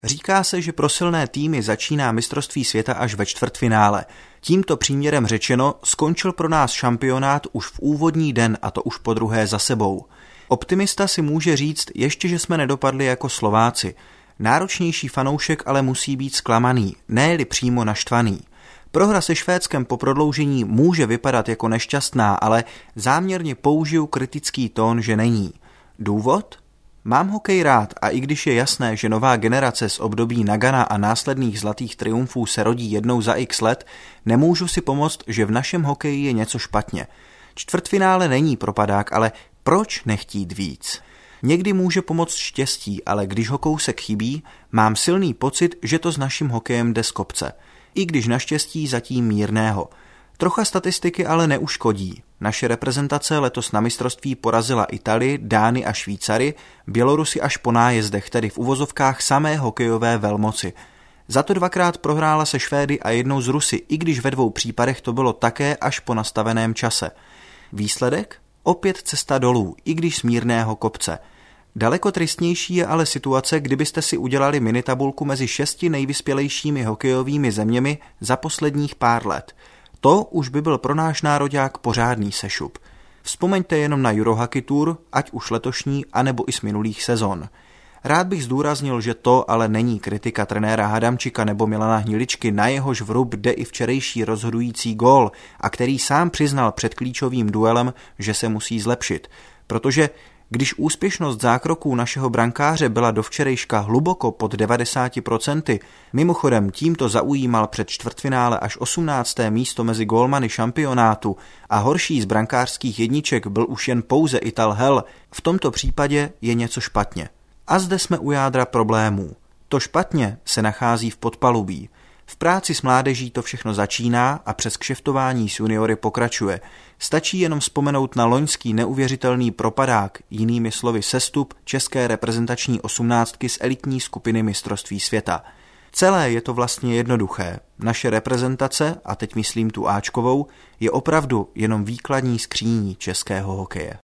Říká se, že pro silné týmy začíná mistrovství světa až ve čtvrtfinále. Tímto příměrem řečeno, skončil pro nás šampionát už v úvodní den, a to už po druhé za sebou. Optimista si může říct ještě, že jsme nedopadli jako Slováci. Náročnější fanoušek ale musí být zklamaný, ne-li přímo naštvaný. Prohra se Švédskem po prodloužení může vypadat jako nešťastná, ale záměrně použiju kritický tón, že není. Důvod? Mám hokej rád a i když je jasné, že nová generace z období Nagana a následných zlatých triumfů se rodí jednou za x let, nemůžu si pomoct, že v našem hokeji je něco špatně. Čtvrtfinále není propadák, ale proč nechtít víc? Někdy může pomoct štěstí, ale když ho kousek chybí, mám silný pocit, že to s naším hokejem jde z kopce. I když naštěstí zatím mírného. Trocha statistiky ale neuškodí. Naše reprezentace letos na mistrovství porazila Itálii, Dány a Švýcary, Bělorusy až po nájezdech, tedy v uvozovkách samé hokejové velmoci. Za to dvakrát prohrála se Švédy a jednou z Rusy, i když ve dvou případech to bylo také až po nastaveném čase. Výsledek? Opět cesta dolů, i když z mírného kopce. Daleko tristnější je ale situace, kdybyste si udělali minitabulku mezi 6 nejvyspělejšími hokejovými zeměmi za posledních pár let. To už by byl pro náš nároďák pořádný sešup. Vzpomeňte jenom na Eurohockey Tour, ať už letošní, anebo i z minulých sezon. Rád bych zdůraznil, že to ale není kritika trenéra Hadamčika nebo Milana Hniličky, na jehož vrub jde i včerejší rozhodující gól a který sám přiznal před klíčovým duelem, že se musí zlepšit. Protože když úspěšnost zákroků našeho brankáře byla do včerejška hluboko pod 90%, mimochodem tímto zaujímal před čtvrtfinále až 18. místo mezi gólmany šampionátu a horší z brankářských jedniček byl už jen pouze Ital Hell, v tomto případě je něco špatně. A zde jsme u jádra problémů. To špatně se nachází v podpalubí. V práci s mládeží to všechno začíná a přes kšeftování s juniory pokračuje. Stačí jenom vzpomenout na loňský neuvěřitelný propadák, jinými slovy sestup české reprezentační 18 z elitní skupiny mistrovství světa. Celé je to vlastně jednoduché. Naše reprezentace, a teď myslím tu áčkovou, je opravdu jenom výkladní skříní českého hokeje.